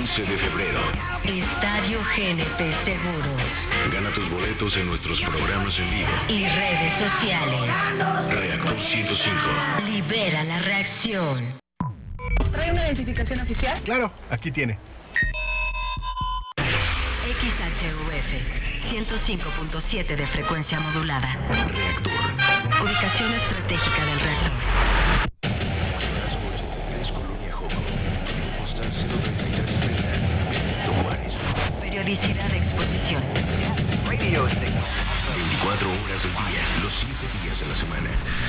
11 de febrero. Estadio GNP Seguros. Gana tus boletos en nuestros programas en vivo. Y redes sociales. Reactor 105. Libera la reacción. ¿Trae una identificación oficial? Claro, aquí tiene. XHUF 105.7 de frecuencia modulada. Reactor. Ubicación estratégica del reactor. Horas 83, Colonia Joco. Postal 03330. Benito Juárez. Periodicidad de exposición. 24 horas al día, los 7 días de la semana.